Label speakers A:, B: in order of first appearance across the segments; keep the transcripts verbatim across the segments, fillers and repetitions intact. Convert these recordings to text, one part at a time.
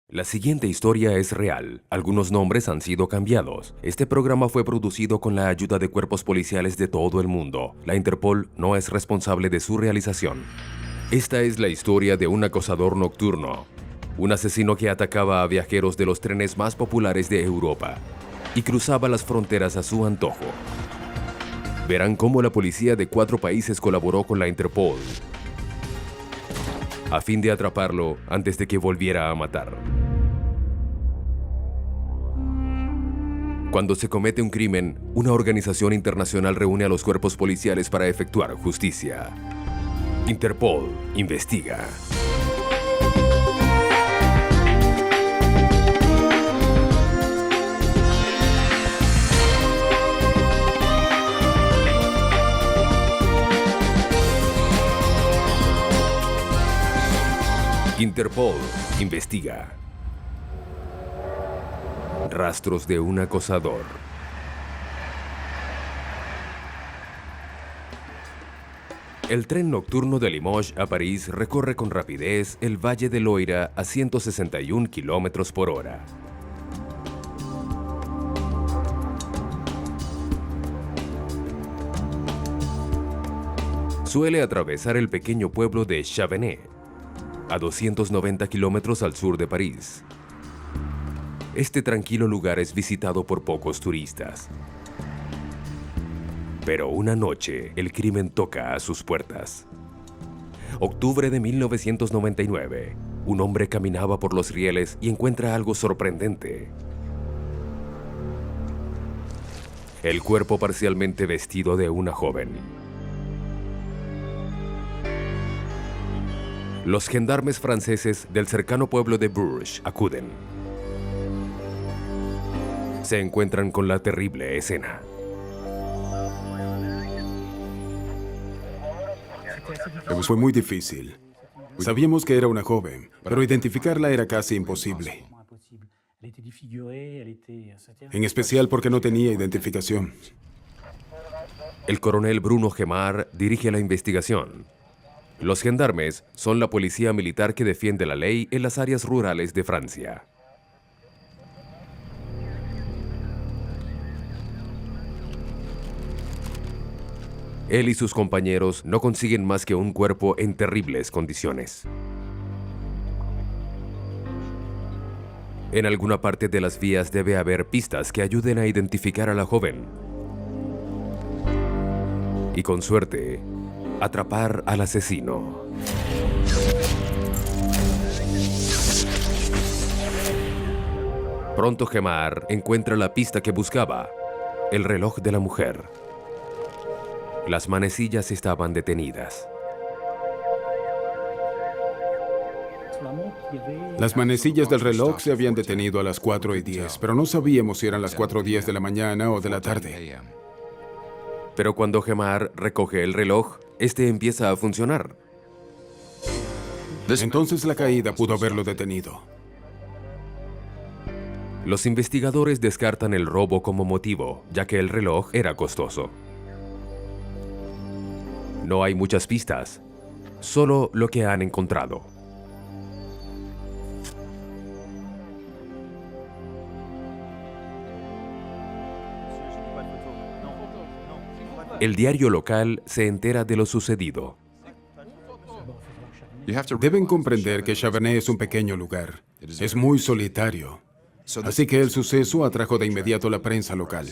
A: La siguiente historia es real. Algunos nombres han sido cambiados. Este programa fue producido con la ayuda de cuerpos policiales de todo el mundo. La Interpol no es responsable de su realización. Esta es la historia de un acosador nocturno, un asesino que atacaba a viajeros de los trenes más populares de Europa y cruzaba las fronteras a su antojo. Verán cómo la policía de cuatro países colaboró con la Interpol a fin de atraparlo antes de que volviera a matar. Cuando se comete un crimen, una organización internacional reúne a los cuerpos policiales para efectuar justicia. Interpol investiga. Interpol investiga. Rastros de un acosador. El tren nocturno de Limoges a París recorre con rapidez el Valle del Loira a ciento sesenta y un kilómetros por hora. Suele atravesar el pequeño pueblo de Chavenay, a doscientos noventa kilómetros al sur de París. Este tranquilo lugar es visitado por pocos turistas. Pero una noche, el crimen toca a sus puertas. Octubre de mil novecientos noventa y nueve. Un hombre caminaba por los rieles y encuentra algo sorprendente. El cuerpo parcialmente vestido de una joven. Los gendarmes franceses del cercano pueblo de Bourges acuden. Se encuentran con la terrible escena.
B: Fue muy difícil. Sabíamos que era una joven, pero identificarla era casi imposible. En especial porque no tenía identificación.
A: El coronel Bruno Gemard dirige la investigación. Los gendarmes son la policía militar que defiende la ley en las áreas rurales de Francia. Él y sus compañeros no consiguen más que un cuerpo en terribles condiciones. En alguna parte de las vías debe haber pistas que ayuden a identificar a la joven. Y con suerte, atrapar al asesino. Pronto Gemard encuentra la pista que buscaba, el reloj de la mujer. Las manecillas estaban detenidas.
B: Las manecillas del reloj se habían detenido a las cuatro y diez, pero no sabíamos si eran las cuatro y diez de la mañana o de la tarde.
A: Pero cuando Gemard recoge el reloj, este empieza a funcionar.
B: Entonces la caída pudo haberlo detenido.
A: Los investigadores descartan el robo como motivo, ya que el reloj era costoso. No hay muchas pistas, solo lo que han encontrado. El diario local se entera de lo sucedido.
B: Deben comprender que Chavenay es un pequeño lugar. Es muy solitario. Así que el suceso atrajo de inmediato la prensa local.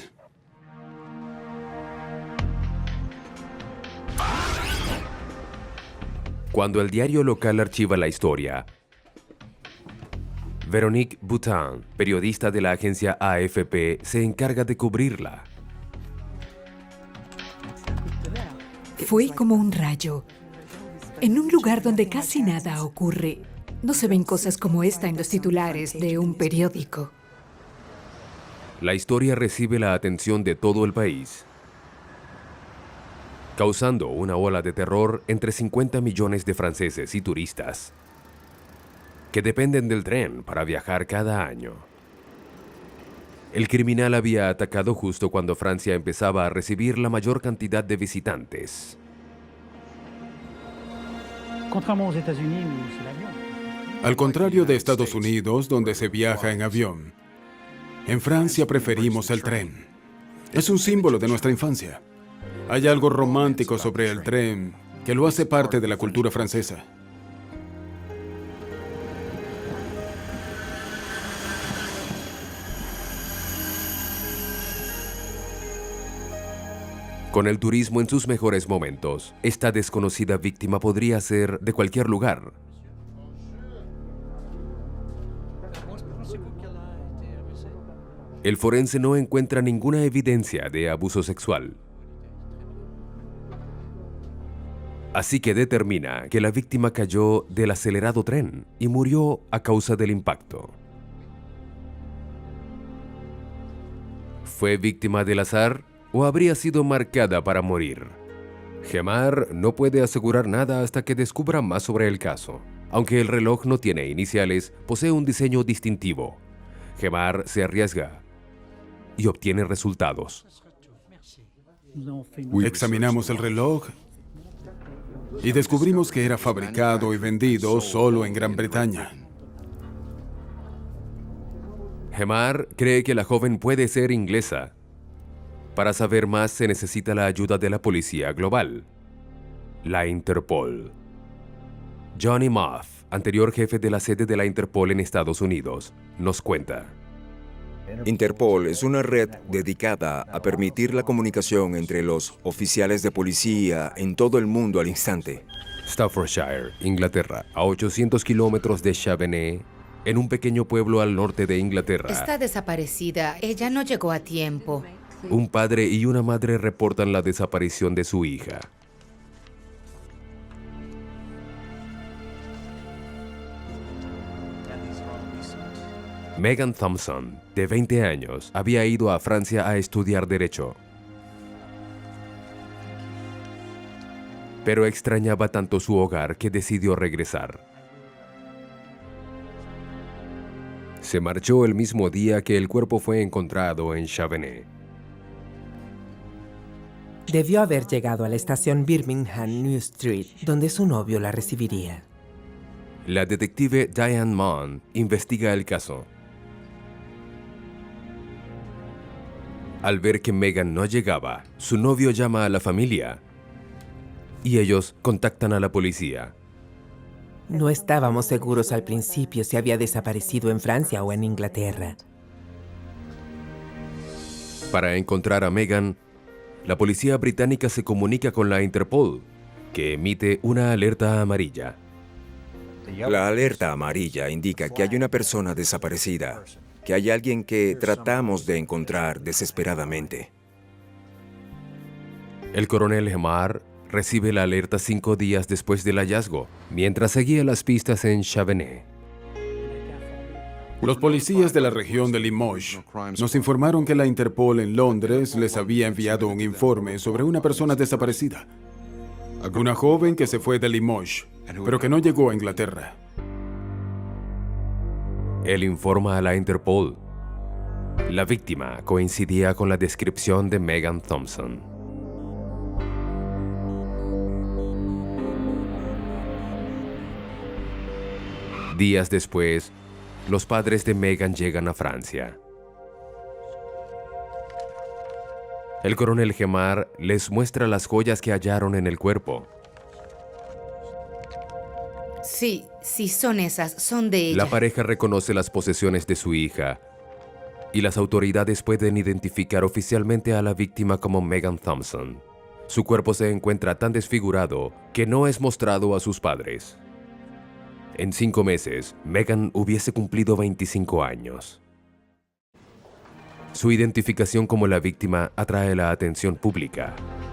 A: Cuando el diario local archiva la historia, Véronique Boutin, periodista de la agencia A F P, se encarga de cubrirla.
C: Fue como un rayo. En un lugar donde casi nada ocurre, no se ven cosas como esta en los titulares de un periódico.
A: La historia recibe la atención de todo el país, causando una ola de terror entre cincuenta millones de franceses y turistas que dependen del tren para viajar cada año. El criminal había atacado justo cuando Francia empezaba a recibir la mayor cantidad de visitantes.
B: Al contrario de Estados Unidos, donde se viaja en avión, en Francia preferimos el tren. Es un símbolo de nuestra infancia. Hay algo romántico sobre el tren que lo hace parte de la cultura francesa.
A: Con el turismo en sus mejores momentos, esta desconocida víctima podría ser de cualquier lugar. El forense no encuentra ninguna evidencia de abuso sexual. Así que determina que la víctima cayó del acelerado tren y murió a causa del impacto. ¿Fue víctima del azar o habría sido marcada para morir? Gemar no puede asegurar nada hasta que descubra más sobre el caso. Aunque el reloj no tiene iniciales, posee un diseño distintivo. Gemar se arriesga y obtiene resultados.
B: Examinamos el reloj y descubrimos que era fabricado y vendido solo en Gran Bretaña.
A: Gemar cree que la joven puede ser inglesa. Para saber más se necesita la ayuda de la policía global, la Interpol. Johnny Moth, anterior jefe de la sede de la Interpol en Estados Unidos, nos cuenta.
D: Interpol es una red dedicada a permitir la comunicación entre los oficiales de policía en todo el mundo al instante.
A: Staffordshire, Inglaterra, a ochocientos kilómetros de Chavenay, en un pequeño pueblo al norte de Inglaterra.
E: Está desaparecida. Ella no llegó a tiempo.
A: Un padre y una madre reportan la desaparición de su hija. Megan Thompson, de veinte años, había ido a Francia a estudiar Derecho. Pero extrañaba tanto su hogar que decidió regresar. Se marchó el mismo día que el cuerpo fue encontrado en Chavenay.
F: Debió haber llegado a la estación Birmingham New Street, donde su novio la recibiría.
A: La detective Diane Mann investiga el caso. Al ver que Megan no llegaba, su novio llama a la familia y ellos contactan a la policía.
F: No estábamos seguros al principio si había desaparecido en Francia o en Inglaterra.
A: Para encontrar a Megan, la policía británica se comunica con la Interpol, que emite una alerta amarilla.
D: La alerta amarilla indica que hay una persona desaparecida, que hay alguien que tratamos de encontrar desesperadamente.
A: El coronel Gemar recibe la alerta cinco días después del hallazgo, mientras seguía las pistas en Chavenay.
B: Los policías de la región de Limoges nos informaron que la Interpol en Londres les había enviado un informe sobre una persona desaparecida. Una joven que se fue de Limoges, pero que no llegó a Inglaterra.
A: Él informa a la Interpol. La víctima coincidía con la descripción de Megan Thompson. Días después, los padres de Megan llegan a Francia. El coronel Gemar les muestra las joyas que hallaron en el cuerpo.
E: Sí, sí, son esas, son de ella.
A: La pareja reconoce las posesiones de su hija y las autoridades pueden identificar oficialmente a la víctima como Megan Thompson. Su cuerpo se encuentra tan desfigurado que no es mostrado a sus padres. En cinco meses, Megan hubiese cumplido veinticinco años. Su identificación como la víctima atrae la atención pública.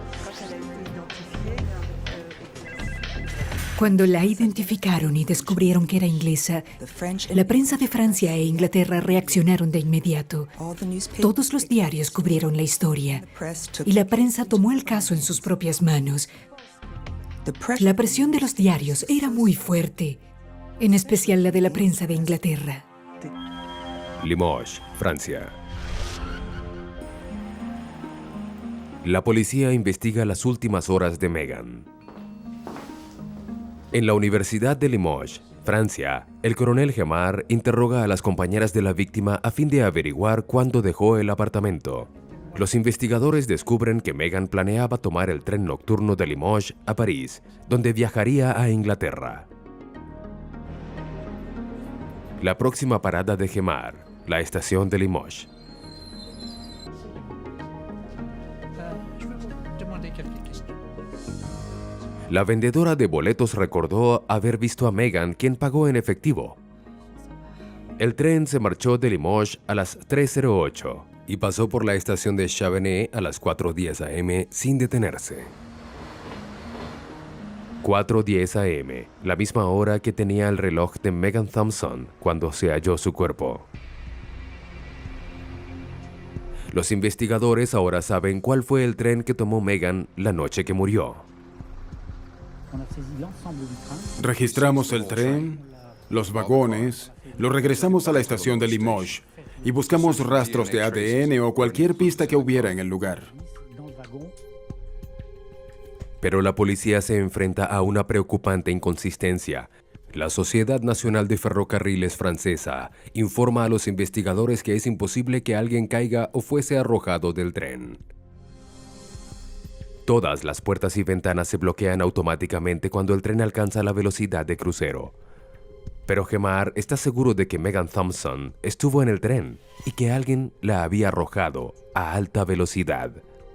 C: Cuando la identificaron y descubrieron que era inglesa, la prensa de Francia e Inglaterra reaccionaron de inmediato. Todos los diarios cubrieron la historia y la prensa tomó el caso en sus propias manos. La presión de los diarios era muy fuerte, en especial la de la prensa de Inglaterra.
A: Limoges, Francia. La policía investiga las últimas horas de Megan. En la Universidad de Limoges, Francia, el coronel Gemar interroga a las compañeras de la víctima a fin de averiguar cuándo dejó el apartamento. Los investigadores descubren que Megan planeaba tomar el tren nocturno de Limoges a París, donde viajaría a Inglaterra. La próxima parada de Gemar, la estación de Limoges. La vendedora de boletos recordó haber visto a Megan, quien pagó en efectivo. El tren se marchó de Limoges a las tres cero ocho y pasó por la estación de Chabanais a las cuatro diez a eme sin detenerse. cuatro diez a eme, la misma hora que tenía el reloj de Megan Thompson cuando se halló su cuerpo. Los investigadores ahora saben cuál fue el tren que tomó Megan la noche que murió.
B: Registramos el tren, los vagones, lo regresamos a la estación de Limoges y buscamos rastros de A D N o cualquier pista que hubiera en el lugar.
A: Pero la policía se enfrenta a una preocupante inconsistencia. La Sociedad Nacional de Ferrocarriles francesa informa a los investigadores que es imposible que alguien caiga o fuese arrojado del tren. Todas las puertas y ventanas se bloquean automáticamente cuando el tren alcanza la velocidad de crucero. Pero Gemar está seguro de que Megan Thompson estuvo en el tren y que alguien la había arrojado a alta velocidad.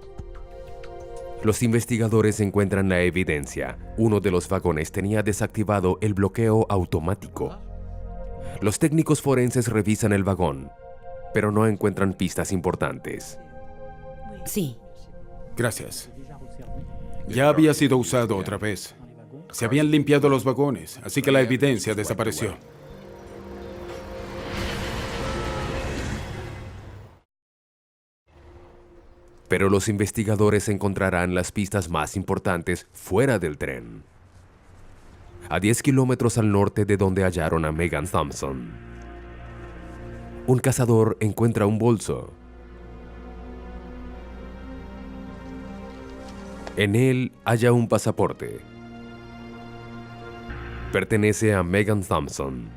A: Los investigadores encuentran la evidencia. Uno de los vagones tenía desactivado el bloqueo automático. Los técnicos forenses revisan el vagón, pero no encuentran pistas importantes.
E: Sí.
B: Gracias. Ya había sido usado otra vez. Se habían limpiado los vagones, así que la evidencia desapareció.
A: Pero los investigadores encontrarán las pistas más importantes fuera del tren. A diez kilómetros al norte de donde hallaron a Megan Thompson. Un cazador encuentra un bolso. En él halla un pasaporte. Pertenece a Megan Thompson.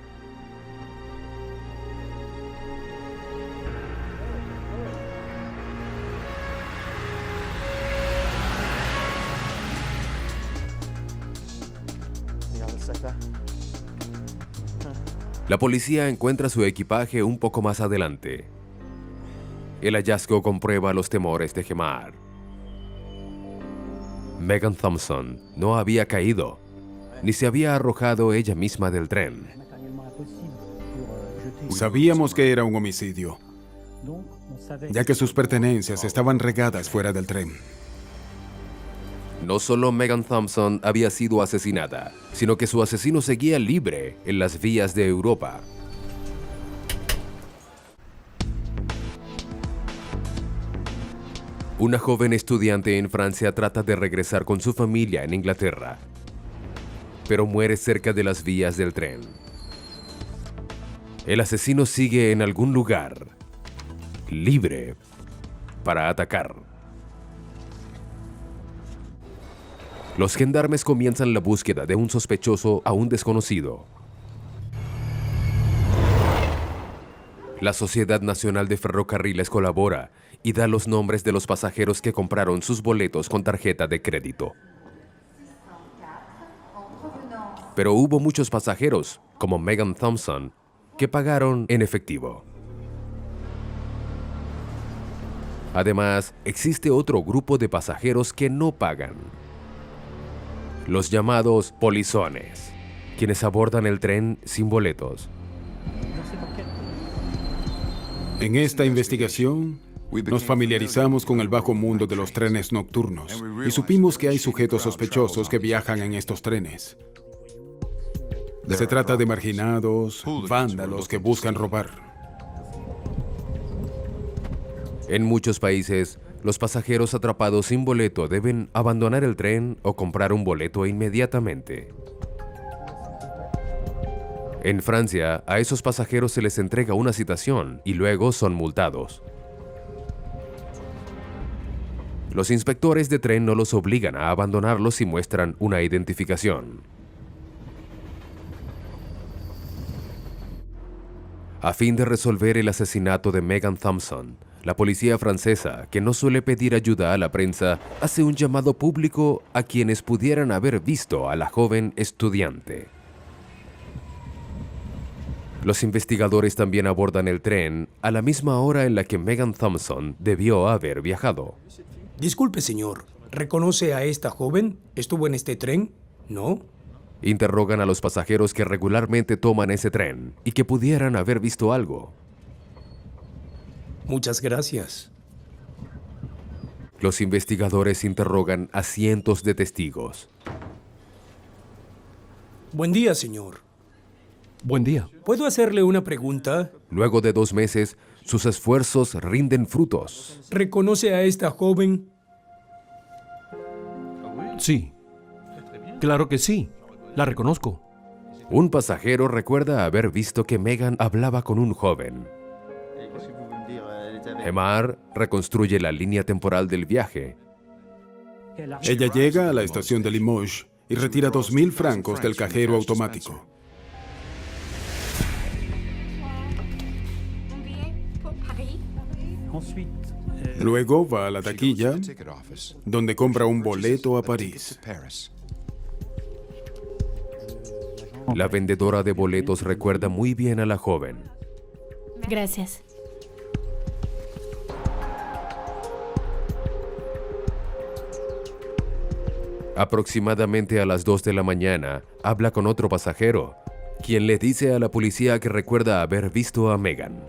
A: La policía encuentra su equipaje un poco más adelante. El hallazgo comprueba los temores de Gemar. Megan Thompson no había caído, ni se había arrojado ella misma del tren.
B: Sabíamos que era un homicidio, ya que sus pertenencias estaban regadas fuera del tren.
A: No solo Megan Thompson había sido asesinada, sino que su asesino seguía libre en las vías de Europa. Una joven estudiante en Francia trata de regresar con su familia en Inglaterra, pero muere cerca de las vías del tren. El asesino sigue en algún lugar, libre para atacar. Los gendarmes comienzan la búsqueda de un sospechoso aún desconocido. La Sociedad Nacional de Ferrocarriles colabora y da los nombres de los pasajeros que compraron sus boletos con tarjeta de crédito. Pero hubo muchos pasajeros, como Megan Thompson, que pagaron en efectivo. Además, existe otro grupo de pasajeros que no pagan. Los llamados polizones, quienes abordan el tren sin boletos.
B: En esta investigación, nos familiarizamos con el bajo mundo de los trenes nocturnos y supimos que hay sujetos sospechosos que viajan en estos trenes. Se trata de marginados, vándalos que buscan robar.
A: En muchos países, los pasajeros atrapados sin boleto deben abandonar el tren o comprar un boleto inmediatamente. En Francia, a esos pasajeros se les entrega una citación y luego son multados. Los inspectores de tren no los obligan a abandonarlos si muestran una identificación. A fin de resolver el asesinato de Megan Thompson, la policía francesa, que no suele pedir ayuda a la prensa, hace un llamado público a quienes pudieran haber visto a la joven estudiante. Los investigadores también abordan el tren a la misma hora en la que Megan Thompson debió haber viajado.
G: Disculpe, señor. ¿Reconoce a esta joven? ¿Estuvo en este tren? ¿No?
A: Interrogan a los pasajeros que regularmente toman ese tren y que pudieran haber visto algo.
G: Muchas gracias.
A: Los investigadores interrogan a cientos de testigos.
G: Buen día, señor.
H: Buen día.
G: ¿Puedo hacerle una pregunta?
A: Luego de dos meses, sus esfuerzos rinden frutos.
G: ¿Reconoce a esta joven?
H: Sí. Claro que sí. La reconozco.
A: Un pasajero recuerda haber visto que Megan hablaba con un joven. Hemar reconstruye la línea temporal del viaje.
B: Ella llega a la estación de Limoges y retira dos mil francos del cajero automático. Luego va a la taquilla, donde compra un boleto a París.
A: La vendedora de boletos recuerda muy bien a la joven.
I: Gracias.
A: Aproximadamente a las dos de la mañana, habla con otro pasajero, quien le dice a la policía que recuerda haber visto a Megan.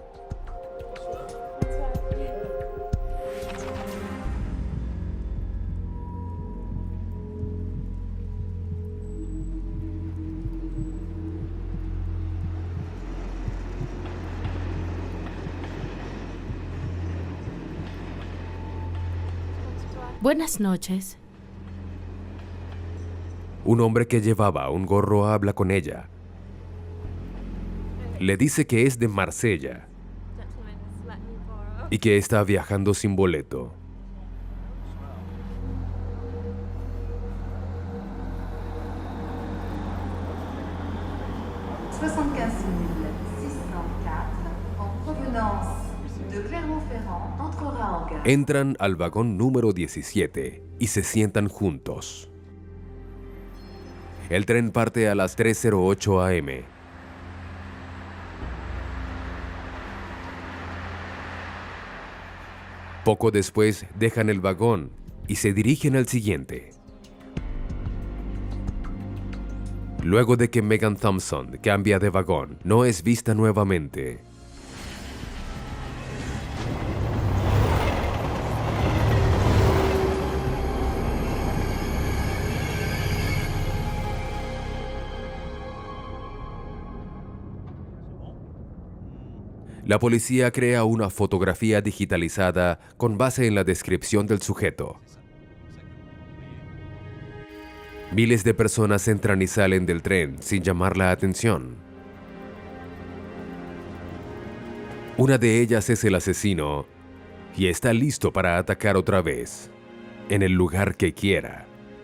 I: Buenas noches.
A: Un hombre que llevaba un gorro habla con ella. Le dice que es de Marsella y que está viajando sin boleto.
J: soixante-quinze mille six cent quatre en provenance de Clermont-Ferrand entrera en gare.
A: Entran al vagón número diecisiete y se sientan juntos. El tren parte a las tres cero ocho a eme. Poco después dejan el vagón y se dirigen al siguiente. Luego de que Megan Thompson cambia de vagón, no es vista nuevamente. La policía crea una fotografía digitalizada con base en la descripción del sujeto. Miles de personas entran y salen del tren sin llamar la atención. Una de ellas es el asesino y está listo para atacar otra vez, en el lugar que quiera.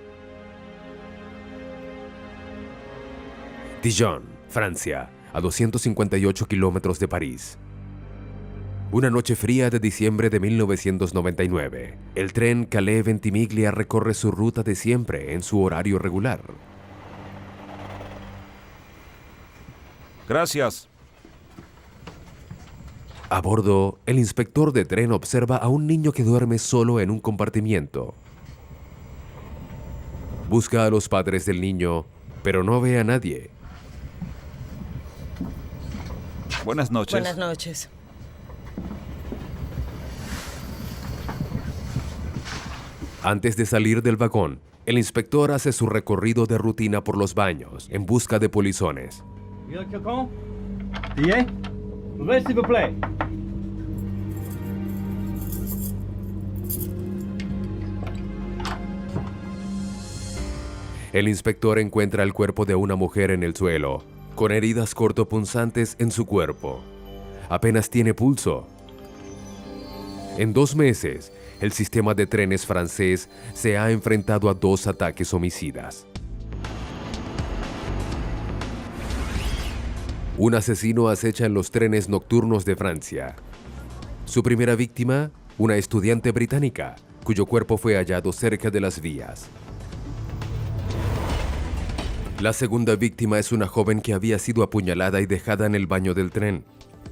A: Dijon, Francia, a doscientos cincuenta y ocho kilómetros de París. Una noche fría de diciembre de mil novecientos noventa y nueve, el tren Calais-Ventimiglia recorre su ruta de siempre en su horario regular.
K: Gracias.
A: A bordo, el inspector de tren observa a un niño que duerme solo en un compartimiento. Busca a los padres del niño, pero no ve a nadie.
K: Buenas noches.
L: Buenas noches.
A: Antes de salir del vagón, el inspector hace su recorrido de rutina por los baños en busca de polizones. El inspector encuentra el cuerpo de una mujer en el suelo, con heridas cortopunzantes en su cuerpo. Apenas tiene pulso. En dos meses, el sistema de trenes francés se ha enfrentado a dos ataques homicidas. Un asesino acecha en los trenes nocturnos de Francia. Su primera víctima, una estudiante británica, cuyo cuerpo fue hallado cerca de las vías. La segunda víctima es una joven que había sido apuñalada y dejada en el baño del tren.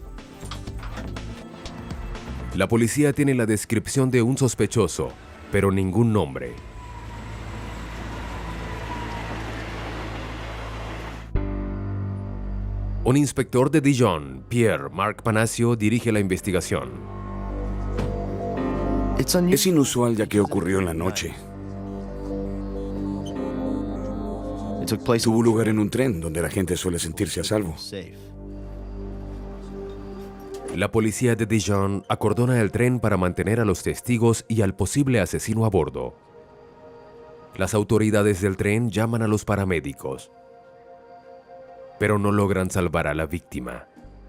A: La policía tiene la descripción de un sospechoso, pero ningún nombre. Un inspector de Dijon, Pierre-Marc Panacio, dirige la investigación.
L: Es inusual ya que ocurrió en la noche. Tuvo lugar en un tren donde la gente suele sentirse a salvo.
A: La policía de Dijon acordona el tren para mantener a los testigos y al posible asesino a bordo. Las autoridades del tren llaman a los paramédicos, pero no logran salvar a la víctima.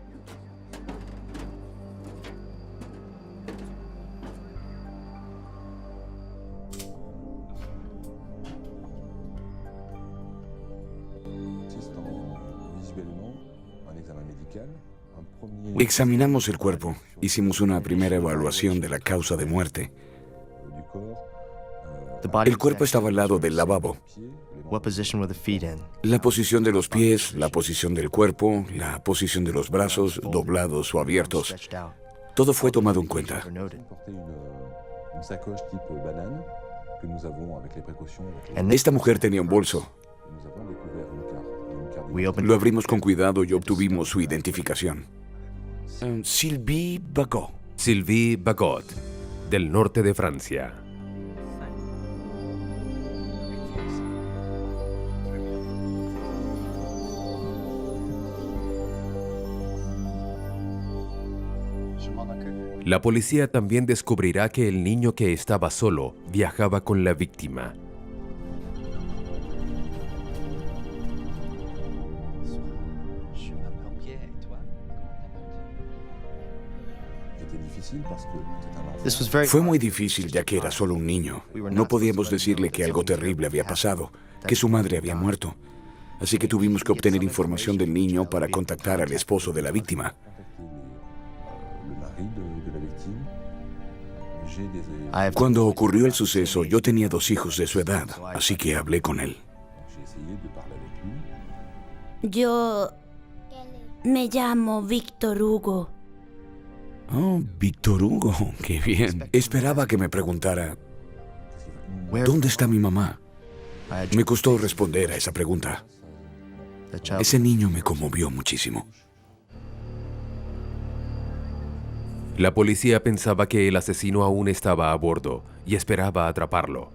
L: Examinamos el cuerpo, hicimos una primera evaluación de la causa de muerte. El cuerpo estaba al lado del lavabo. La posición de los pies, la posición del cuerpo, la posición de los brazos, doblados o abiertos. Todo fue tomado en cuenta. Esta mujer tenía un bolso. Lo abrimos con cuidado y obtuvimos su identificación. Sylvie Bagot.
A: Sylvie Bagot, del norte de Francia. La policía también descubrirá que el niño que estaba solo viajaba con la víctima.
L: Fue muy difícil ya que era solo un niño. No podíamos decirle que algo terrible había pasado, que su madre había muerto. Así que tuvimos que obtener información del niño para contactar al esposo de la víctima. Cuando ocurrió el suceso, yo tenía dos hijos de su edad, así que hablé con él.
M: Yo me llamo Víctor Hugo.
L: Oh, Víctor Hugo, qué bien. Esperaba que me preguntara, ¿dónde está mi mamá? Me costó responder a esa pregunta. Ese niño me conmovió muchísimo.
A: La policía pensaba que el asesino aún estaba a bordo y esperaba atraparlo.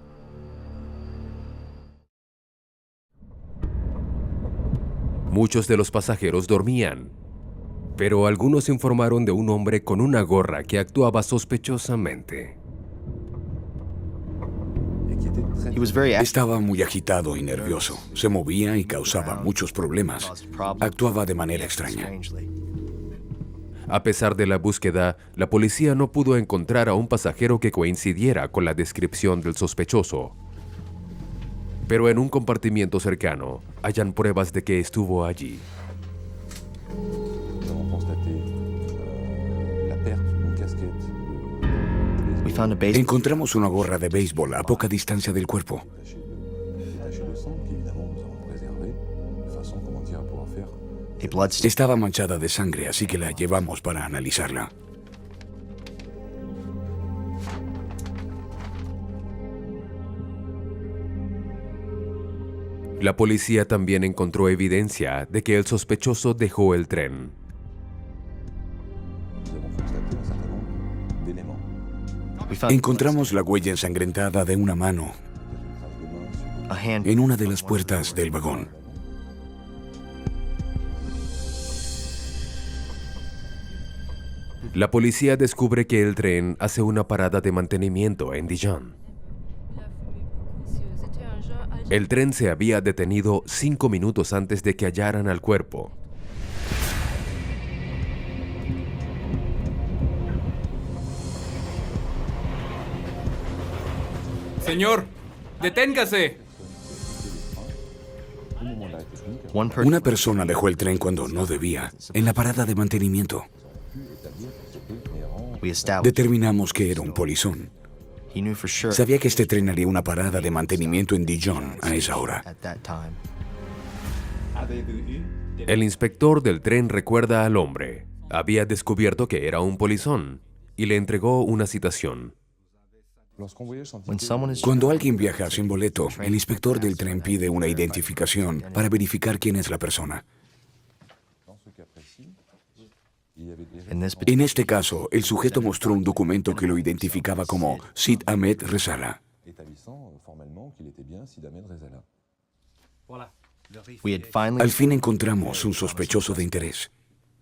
A: Muchos de los pasajeros dormían, pero algunos informaron de un hombre con una gorra que actuaba sospechosamente.
L: Estaba muy agitado y nervioso. Se movía y causaba muchos problemas. Actuaba de manera extraña.
A: A pesar de la búsqueda, la policía no pudo encontrar a un pasajero que coincidiera con la descripción del sospechoso. Pero en un compartimiento cercano, hallan pruebas de que estuvo allí.
L: Encontramos una gorra de béisbol a poca distancia del cuerpo. Estaba manchada de sangre, así que la llevamos para analizarla.
A: La policía también encontró evidencia de que el sospechoso dejó el tren.
L: Encontramos la huella ensangrentada de una mano en una de las puertas del vagón.
A: La policía descubre que el tren hace una parada de mantenimiento en Dijon. El tren se había detenido cinco minutos antes de que hallaran al cuerpo.
N: Señor, deténgase.
L: Una persona dejó el tren cuando no debía, en la parada de mantenimiento. Determinamos que era un polizón. Sabía que este tren haría una parada de mantenimiento en Dijon a esa hora.
A: El inspector del tren recuerda al hombre. Había descubierto que era un polizón y le entregó una citación.
L: Cuando alguien viaja sin boleto, el inspector del tren pide una identificación para verificar quién es la persona. En este caso, el sujeto mostró un documento que lo identificaba como Sid Ahmed Rezala. Al fin encontramos un sospechoso de interés.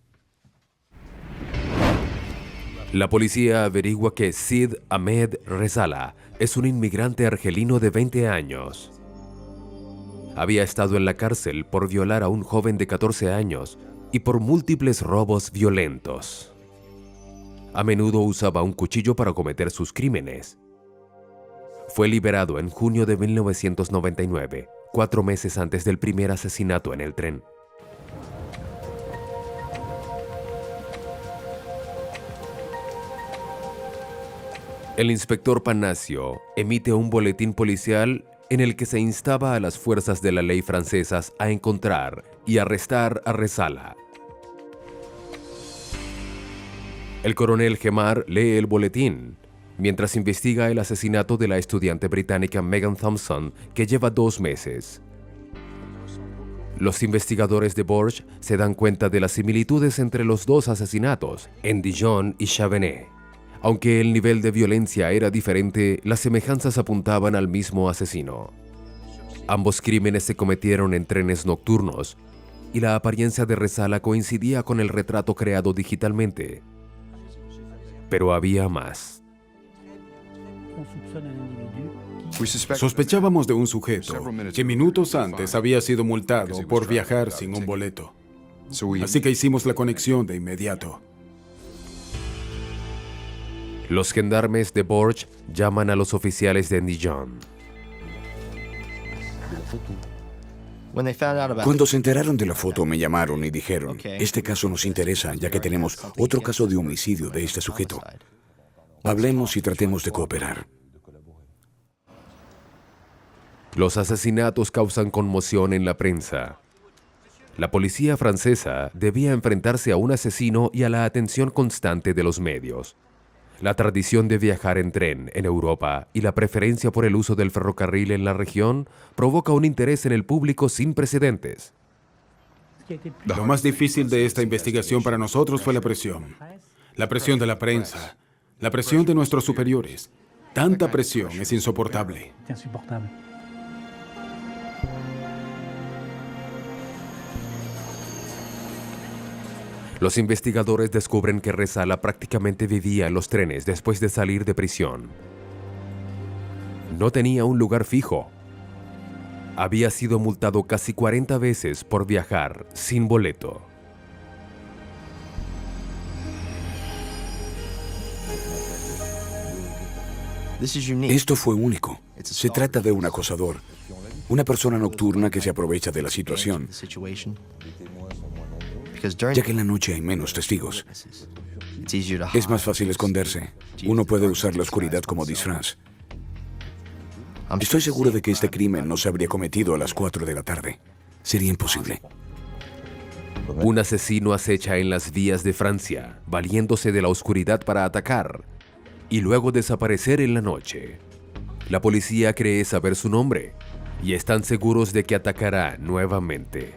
A: La policía averigua que Sid Ahmed Rezala es un inmigrante argelino de veinte años. Había estado en la cárcel por violar a un joven de catorce años y por múltiples robos violentos. A menudo usaba un cuchillo para cometer sus crímenes. Fue liberado en junio de mil novecientos noventa y nueve, cuatro meses antes del primer asesinato en el tren. El inspector Panasio emite un boletín policial en el que se instaba a las fuerzas de la ley francesas a encontrar y arrestar a Rezala. El coronel Gemar lee el boletín mientras investiga el asesinato de la estudiante británica Megan Thompson, que lleva dos meses. Los investigadores de Bourges se dan cuenta de las similitudes entre los dos asesinatos en Dijon y Chavenay. Aunque el nivel de violencia era diferente, las semejanzas apuntaban al mismo asesino. Ambos crímenes se cometieron en trenes nocturnos y la apariencia de Rezala coincidía con el retrato creado digitalmente. Pero había más.
B: Sospechábamos de un sujeto que minutos antes había sido multado por viajar sin un boleto. Así que hicimos la conexión de inmediato.
A: Los gendarmes de Bourges llaman a los oficiales de Dijon.
L: Cuando se enteraron de la foto, me llamaron y dijeron, este caso nos interesa ya que tenemos otro caso de homicidio de este sujeto. Hablemos y tratemos de cooperar.
A: Los asesinatos causan conmoción en la prensa. La policía francesa debía enfrentarse a un asesino y a la atención constante de los medios. La tradición de viajar en tren en Europa y la preferencia por el uso del ferrocarril en la región provoca un interés en el público sin precedentes.
B: Lo más difícil de esta investigación para nosotros fue la presión. La presión de la prensa, la presión de nuestros superiores. Tanta presión es insoportable.
A: Los investigadores descubren que Rezala prácticamente vivía en los trenes después de salir de prisión. No tenía un lugar fijo. Había sido multado casi cuarenta veces por viajar sin boleto.
L: Esto fue único. Se trata de un acosador, una persona nocturna que se aprovecha de la situación, ya que en la noche hay menos testigos. Es más fácil esconderse. Uno puede usar la oscuridad como disfraz. Estoy seguro de que este crimen no se habría cometido a las cuatro de la tarde. Sería imposible.
A: Un asesino acecha en las vías de Francia, valiéndose de la oscuridad para atacar y luego desaparecer en la noche. La policía cree saber su nombre y están seguros de que atacará nuevamente.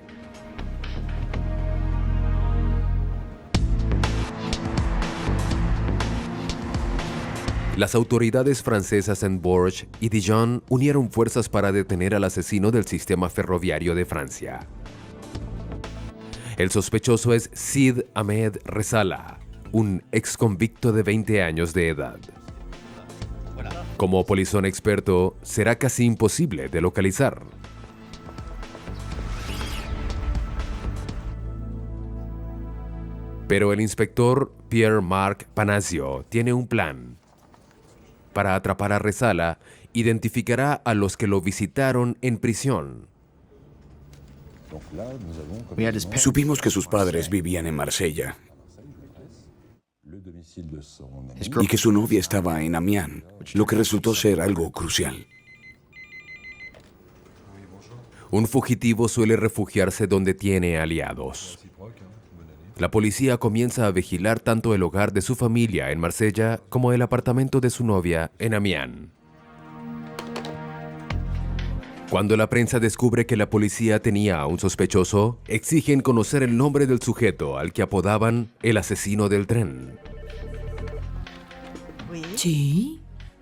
A: Las autoridades francesas en Bourges y Dijon unieron fuerzas para detener al asesino del sistema ferroviario de Francia. El sospechoso es Sid Ahmed Rezala, un ex convicto de veinte años de edad. Como polizón experto, será casi imposible de localizar. Pero el inspector Pierre-Marc Panasio tiene un plan. Para atrapar a Rezala, identificará a los que lo visitaron en prisión.
L: Supimos que sus padres vivían en Marsella y que su novia estaba en Amiens, lo que resultó ser algo crucial.
A: Un fugitivo suele refugiarse donde tiene aliados. La policía comienza a vigilar tanto el hogar de su familia en Marsella como el apartamento de su novia en Amiens. Cuando la prensa descubre que la policía tenía a un sospechoso, exigen conocer el nombre del sujeto al que apodaban el asesino del tren.
C: Sí.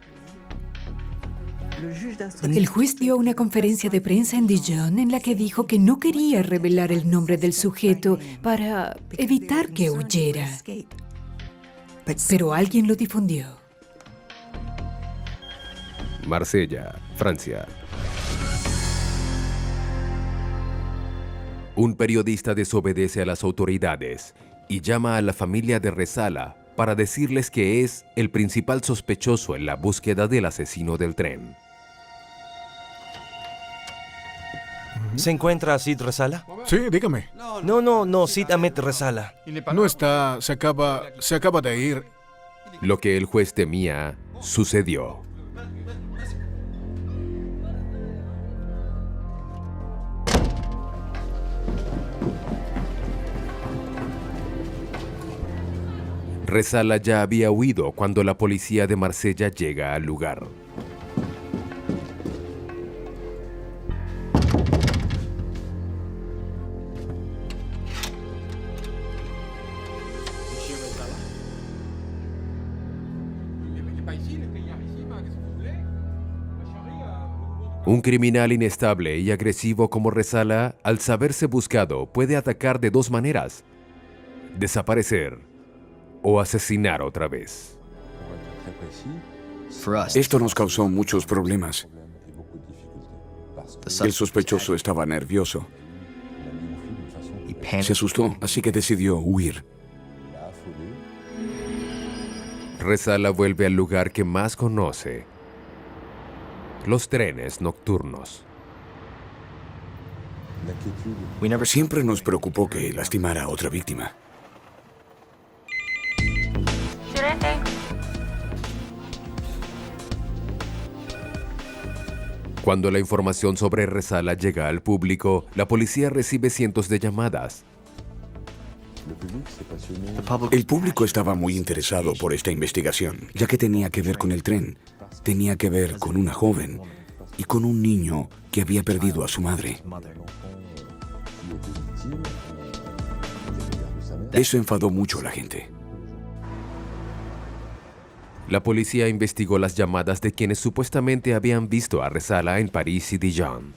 C: El juez dio una conferencia de prensa en Dijon en la que dijo que no quería revelar el nombre del sujeto para evitar que huyera. Pero alguien lo difundió.
A: Marsella, Francia. Un periodista desobedece a las autoridades y llama a la familia de Resala para decirles que es el principal sospechoso en la búsqueda del asesino del tren.
N: ¿Se encuentra Sid Resala?
B: Sí, dígame.
N: No, no, no, Sid Ahmed Resala.
B: No está, se acaba, se acaba de ir.
A: Lo que el juez temía sucedió. Resala ya había huido cuando la policía de Marsella llega al lugar. Un criminal inestable y agresivo como Resala, al saberse buscado, puede atacar de dos maneras: desaparecer o asesinar otra vez.
L: Esto nos causó muchos problemas. El sospechoso estaba nervioso. Se asustó, así que decidió huir.
A: Resala vuelve al lugar que más conoce: los trenes nocturnos.
L: Siempre nos preocupó que lastimara a otra víctima.
A: Cuando la información sobre Resala llega al público, la policía recibe cientos de llamadas.
L: El público estaba muy interesado por esta investigación, ya que tenía que ver con el tren, tenía que ver con una joven y con un niño que había perdido a su madre. Eso enfadó mucho a la gente.
A: La policía investigó las llamadas de quienes supuestamente habían visto a Resala en París y Dijon.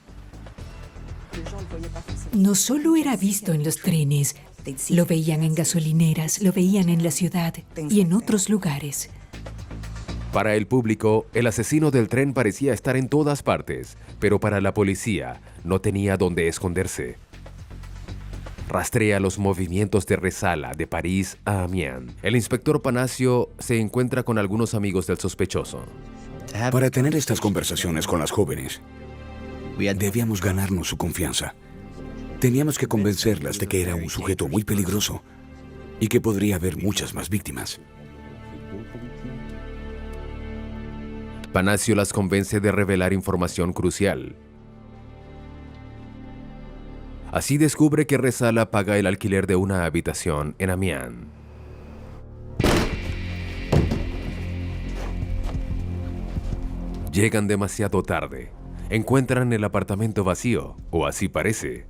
C: No solo era visto en los trenes, lo veían en gasolineras, lo veían en la ciudad y en otros lugares.
A: Para el público, el asesino del tren parecía estar en todas partes, pero para la policía no tenía dónde esconderse. Rastrea los movimientos de Resala de París a Amiens. El inspector Panacio se encuentra con algunos amigos del sospechoso.
L: Para tener estas conversaciones con las jóvenes, debíamos ganarnos su confianza. Teníamos que convencerlas de que era un sujeto muy peligroso y que podría haber muchas más víctimas.
A: Panacio las convence de revelar información crucial. Así descubre que Resala paga el alquiler de una habitación en Amiens. Llegan demasiado tarde. Encuentran el apartamento vacío, o así parece.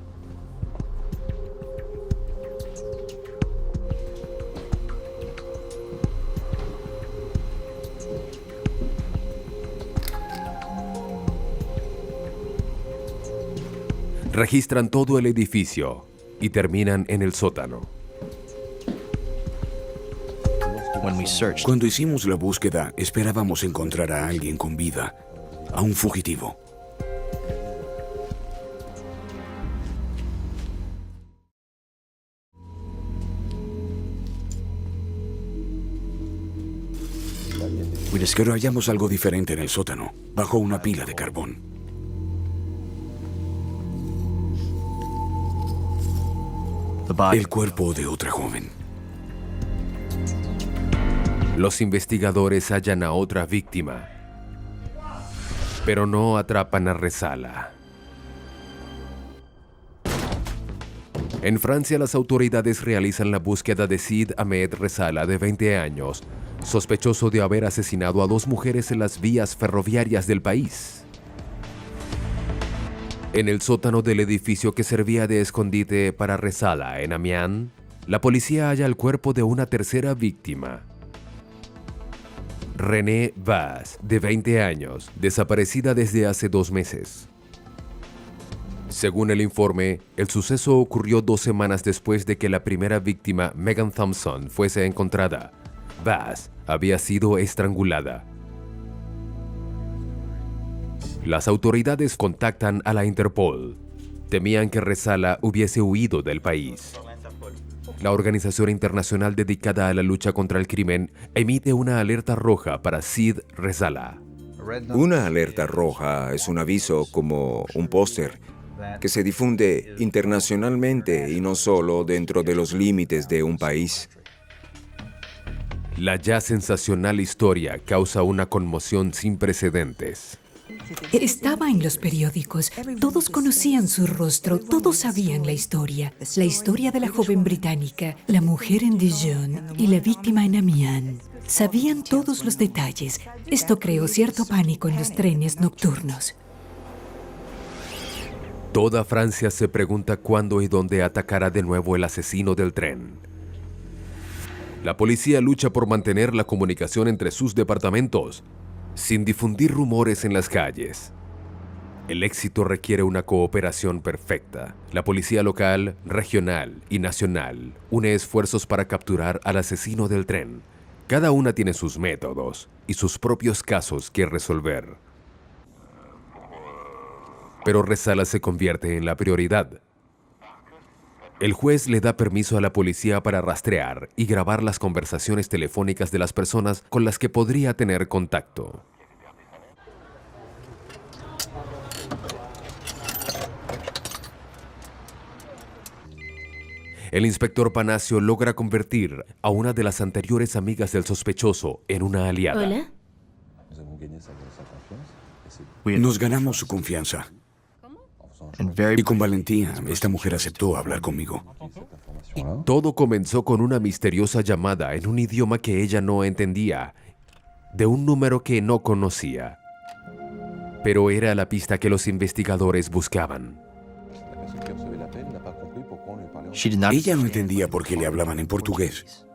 A: Registran todo el edificio y terminan en el sótano.
L: Cuando hicimos la búsqueda, esperábamos encontrar a alguien con vida, a un fugitivo. Pero hallamos algo diferente en el sótano, bajo una pila de carbón. El cuerpo de otra joven.
A: Los investigadores hallan a otra víctima, pero no atrapan a Rezala. En Francia, las autoridades realizan la búsqueda de Sid Ahmed Rezala, de veinte años, sospechoso de haber asesinado a dos mujeres en las vías ferroviarias del país. En el sótano del edificio que servía de escondite para Rezala en Amiens, la policía halla el cuerpo de una tercera víctima. René Vaz, de veinte años, desaparecida desde hace dos meses. Según el informe, el suceso ocurrió dos semanas después de que la primera víctima, Megan Thompson, fuese encontrada. Vaz había sido estrangulada. Las autoridades contactan a la Interpol. Temían que Rezala hubiese huido del país. La organización internacional dedicada a la lucha contra el crimen emite una alerta roja para Sid Rezala.
D: Una alerta roja es un aviso como un póster que se difunde internacionalmente y no solo dentro de los límites de un país.
A: La ya sensacional historia causa una conmoción sin precedentes.
C: Estaba en los periódicos, todos conocían su rostro, todos sabían la historia. La historia de la joven británica, la mujer en Dijon y la víctima en Amiens. Sabían todos los detalles. Esto creó cierto pánico en los trenes nocturnos.
A: Toda Francia se pregunta cuándo y dónde atacará de nuevo el asesino del tren. La policía lucha por mantener la comunicación entre sus departamentos, sin difundir rumores en las calles. El éxito requiere una cooperación perfecta. La policía local, regional y nacional une esfuerzos para capturar al asesino del tren. Cada una tiene sus métodos y sus propios casos que resolver. Pero Rezala se convierte en la prioridad. El juez le da permiso a la policía para rastrear y grabar las conversaciones telefónicas de las personas con las que podría tener contacto. El inspector Panacio logra convertir a una de las anteriores amigas del sospechoso en una aliada.
I: Hola.
L: Nos ganamos su confianza. Y con valentía, esta mujer aceptó hablar conmigo.
A: Todo comenzó con una misteriosa llamada en un idioma que ella no entendía, de un número que no conocía. Pero era la pista que los investigadores buscaban.
L: Ella no entendía por qué le hablaban en portugués.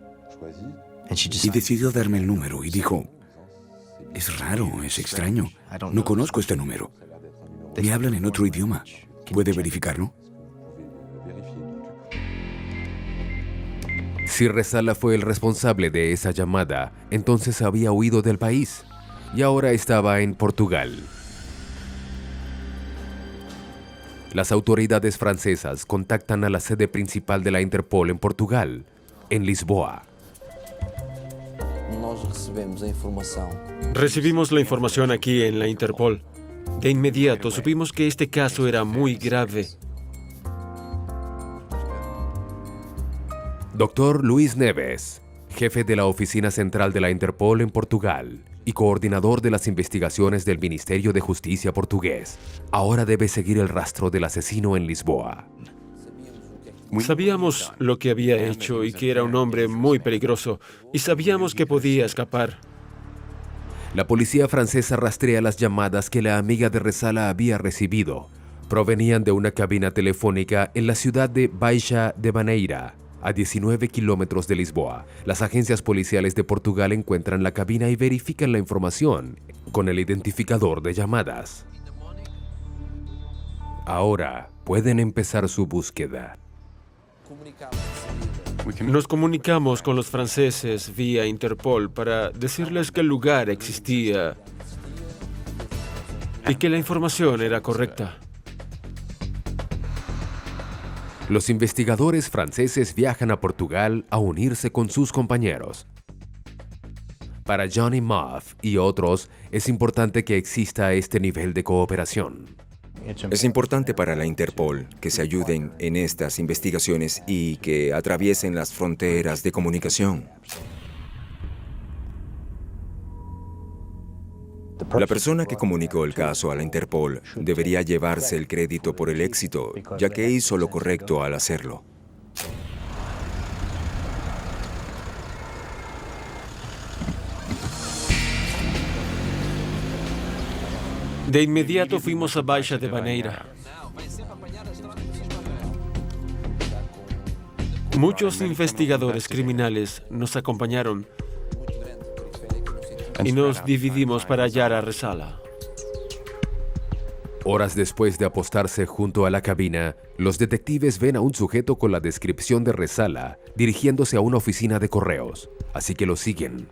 L: Y decidió darme el número y dijo, es raro, es extraño, no conozco este número. Me hablan en otro idioma. ¿Puede verificarlo?
A: Si Rezala fue el responsable de esa llamada, entonces había huido del país y ahora estaba en Portugal. Las autoridades francesas contactan a la sede principal de la Interpol en Portugal, en Lisboa.
H: Recibimos la información aquí en la Interpol. De inmediato supimos que este caso era muy grave.
A: Doctor Luis Neves, jefe de la Oficina Central de la Interpol en Portugal y coordinador de las investigaciones del Ministerio de Justicia portugués, ahora debe seguir el rastro del asesino en Lisboa.
H: Sabíamos lo que había hecho y que era un hombre muy peligroso, y sabíamos que podía escapar.
A: La policía francesa rastrea las llamadas que la amiga de Rezala había recibido. Provenían de una cabina telefónica en la ciudad de Baixa de Maneira, a diecinueve kilómetros de Lisboa. Las agencias policiales de Portugal encuentran la cabina y verifican la información con el identificador de llamadas. Ahora pueden empezar su búsqueda.
H: Nos comunicamos con los franceses vía Interpol para decirles que el lugar existía y que la información era correcta.
A: Los investigadores franceses viajan a Portugal a unirse con sus compañeros. Para Johnny Moff y otros, es importante que exista este nivel de cooperación.
D: Es importante para la Interpol que se ayuden en estas investigaciones y que atraviesen las fronteras de comunicación. La persona que comunicó el caso a la Interpol debería llevarse el crédito por el éxito, ya que hizo lo correcto al hacerlo.
H: De inmediato fuimos a Baixa de Baneira. Muchos investigadores criminales nos acompañaron y nos dividimos para hallar a Resala.
A: Horas después de apostarse junto a la cabina, los detectives ven a un sujeto con la descripción de Resala dirigiéndose a una oficina de correos, así que lo siguen.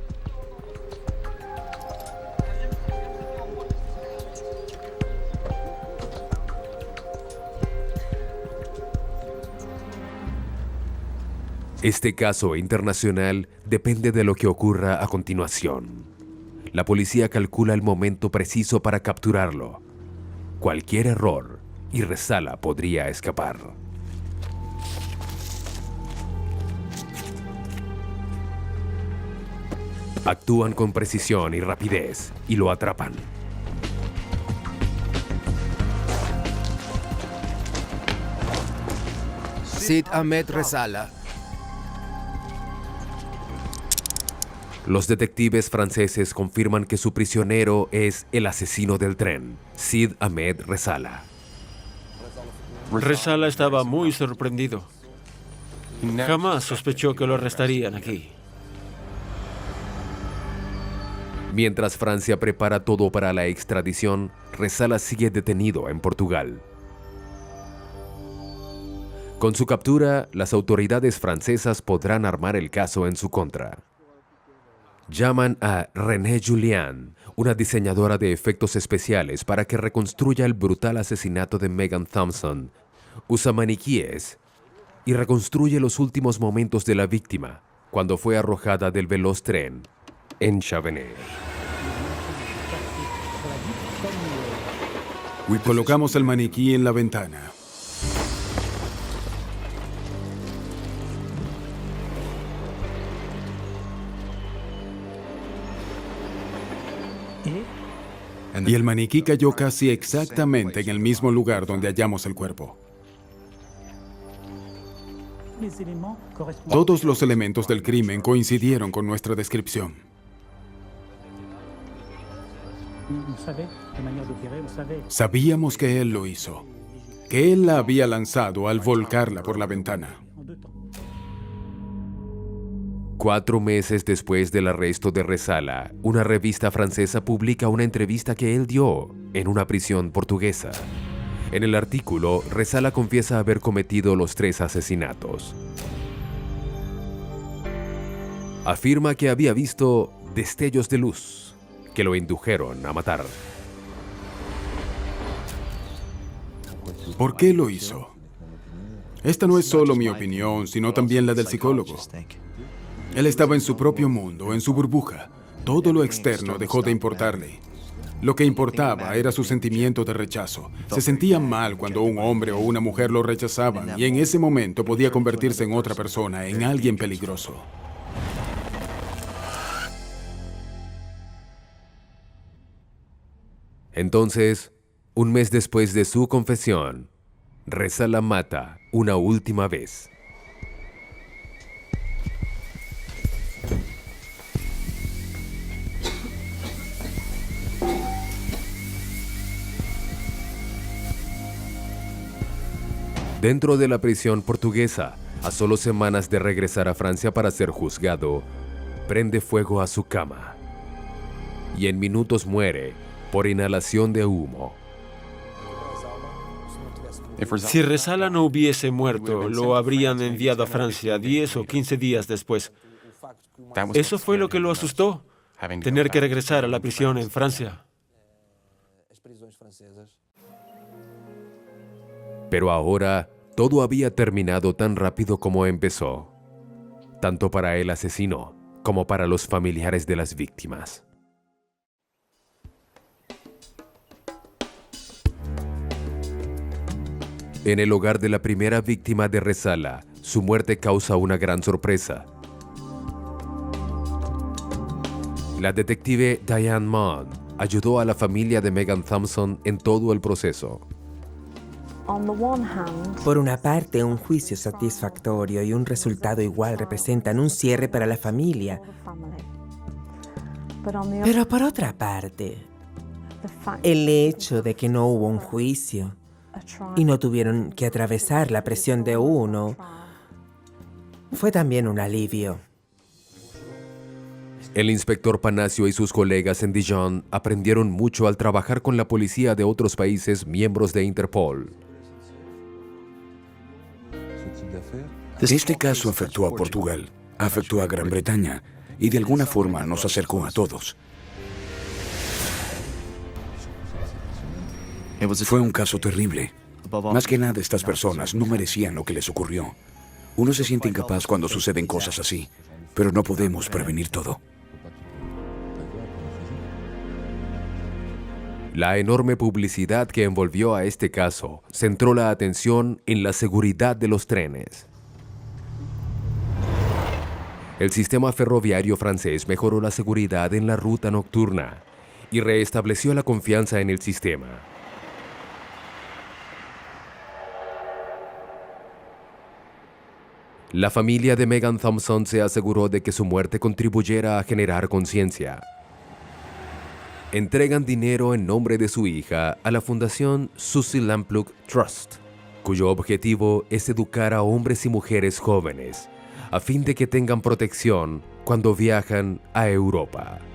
A: Este caso internacional depende de lo que ocurra a continuación. La policía calcula el momento preciso para capturarlo. Cualquier error y Resala podría escapar. Actúan con precisión y rapidez y lo atrapan.
O: Sid Ahmed Resala.
A: Los detectives franceses confirman que su prisionero es el asesino del tren, Sid Ahmed Resala.
H: Resala estaba muy sorprendido. Jamás sospechó que lo arrestarían aquí.
A: Mientras Francia prepara todo para la extradición, Resala sigue detenido en Portugal. Con su captura, las autoridades francesas podrán armar el caso en su contra. Llaman a René Julian, una diseñadora de efectos especiales, para que reconstruya el brutal asesinato de Megan Thompson. Usa maniquíes y reconstruye los últimos momentos de la víctima cuando fue arrojada del veloz tren en Chavenay.
B: Y colocamos el maniquí en la ventana. Y el maniquí cayó casi exactamente en el mismo lugar donde hallamos el cuerpo. Todos los elementos del crimen coincidieron con nuestra descripción. Sabíamos que él lo hizo, que él la había lanzado al volcarla por la ventana.
A: Cuatro meses después del arresto de Resala, una revista francesa publica una entrevista que él dio en una prisión portuguesa. En el artículo, Resala confiesa haber cometido los tres asesinatos. Afirma que había visto destellos de luz que lo indujeron a matar.
B: ¿Por qué lo hizo? Esta no es solo mi opinión, sino también la del psicólogo. Él estaba en su propio mundo, en su burbuja. Todo lo externo dejó de importarle. Lo que importaba era su sentimiento de rechazo. Se sentía mal cuando un hombre o una mujer lo rechazaban y en ese momento podía convertirse en otra persona, en alguien peligroso.
A: Entonces, un mes después de su confesión, Resala mata una última vez. Dentro de la prisión portuguesa, a solo semanas de regresar a Francia para ser juzgado, prende fuego a su cama y en minutos muere por inhalación de humo.
H: Si Resala no hubiese muerto, lo habrían enviado a Francia diez o quince días después. Eso fue lo que lo asustó, tener que regresar a la prisión en Francia.
A: Pero ahora, todo había terminado tan rápido como empezó, tanto para el asesino como para los familiares de las víctimas. En el hogar de la primera víctima de Ressala, su muerte causa una gran sorpresa. La detective Diane Mann ayudó a la familia de Megan Thompson en todo el proceso.
F: Por una parte, un juicio satisfactorio y un resultado igual representan un cierre para la familia. Pero por otra parte, el hecho de que no hubo un juicio y no tuvieron que atravesar la presión de uno fue también un alivio.
A: El inspector Panacio y sus colegas en Dijon aprendieron mucho al trabajar con la policía de otros países miembros de Interpol.
L: Este caso afectó a Portugal, afectó a Gran Bretaña y de alguna forma nos acercó a todos. Fue un caso terrible. Más que nada, estas personas no merecían lo que les ocurrió. Uno se siente incapaz cuando suceden cosas así, pero no podemos prevenir todo.
A: La enorme publicidad que envolvió a este caso centró la atención en la seguridad de los trenes. El sistema ferroviario francés mejoró la seguridad en la ruta nocturna y reestableció la confianza en el sistema. La familia de Megan Thompson se aseguró de que su muerte contribuyera a generar conciencia. Entregan dinero en nombre de su hija a la fundación Suzy Lamplugh Trust, cuyo objetivo es educar a hombres y mujeres jóvenes a fin de que tengan protección cuando viajan a Europa.